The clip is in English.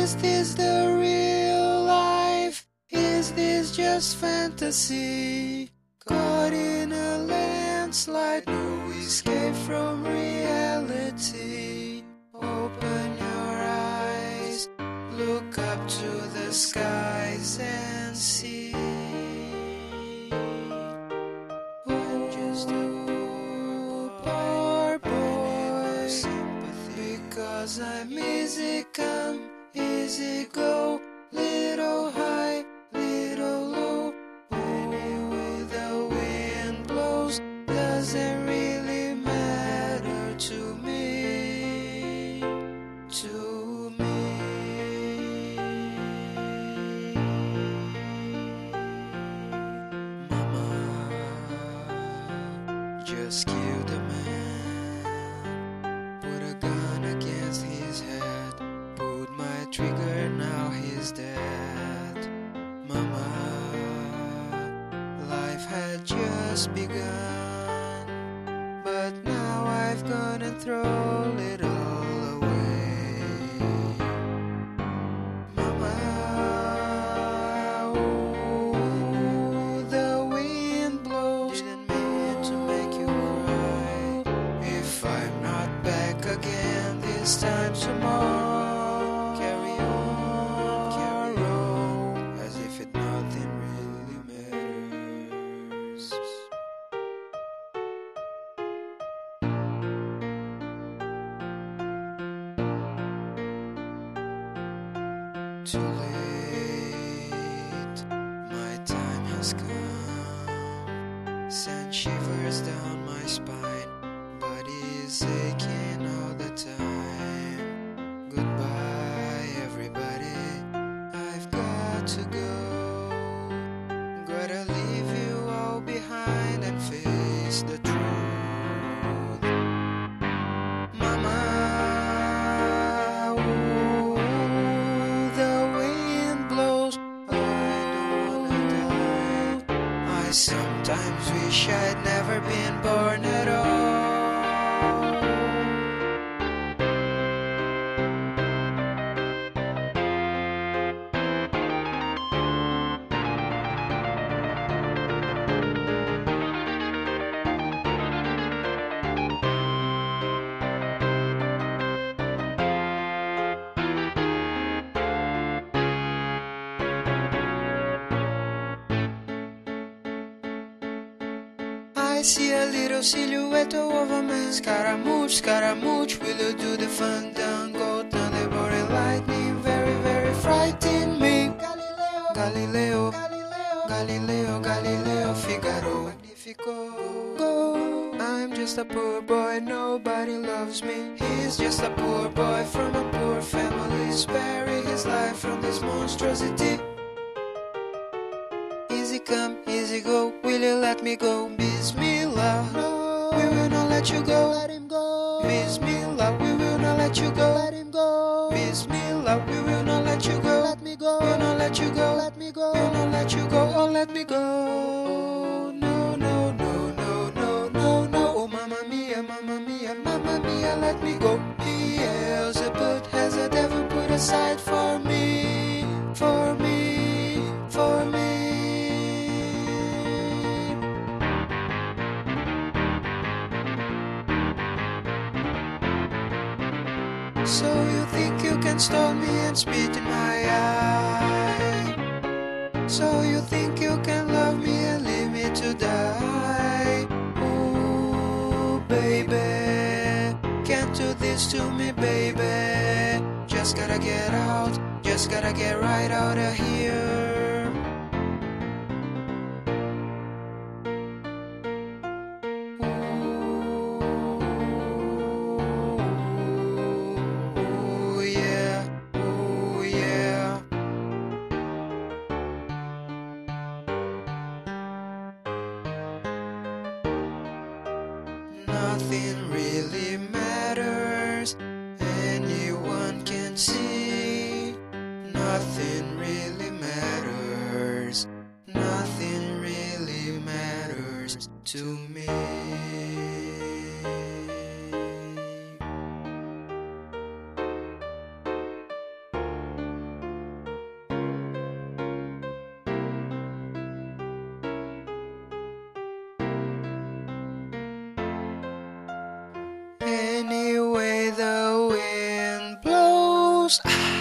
Is this the real life? Is this just fantasy? Caught in a landslide, no escape from reality. Open your eyes, look up to the skies and see. I'm just a poor boy, because I'm easy come, easy go, little high, little low. Anyway the wind blows, doesn't really matter to me, to me. Mama just killed a man, put a gun against his head, pulled my trigger, now he's dead. Mama, life had just begun, but now I've gone and thrown it all away. Mama, oh, the wind blows, didn't mean to make you cry. If I'm not back again this time tomorrow, carry on, as if it nothing really matters. Too late, my time has come, sent shivers down my spine, body is aching all the time. Goodbye everybody, I've got to go, gotta leave you all behind and face the truth. Mama, oh, the wind blows, I don't wanna die. I sometimes wish I'd never been born at all. I see a little silhouette of a man. Scaramouche, Scaramouche, will you do the fandango? Thunderbolt and lightning, very, very frightening me. Galileo, Galileo, Galileo, Galileo, Figaro, Magnifico. Go, I'm just a poor boy, nobody loves me. He's just a poor boy from a poor family, sparing his life from this monstrosity. Easy come, easy go, will you let me go? Bismillah, no, we will not let you go. Let him go. Bismillah, we will not let you go. Let him go. Bismillah, we will not let you go. Let me go. We'll not let you go. Let me go. We'll not let you go. Oh, let me go. No, no, no, no, no, no, no. Oh, mamma mia, mamma mia, mamma mia, let me go. Beelzebub has a devil put aside for me, for me, for me. So you think you can stone me and spit in my eye? So you think you can love me and leave me to die? Ooh, baby, can't do this to me, baby. Just gotta get out, just gotta get right out of here. Nothing really matters, anyone can see. Nothing really matters. close.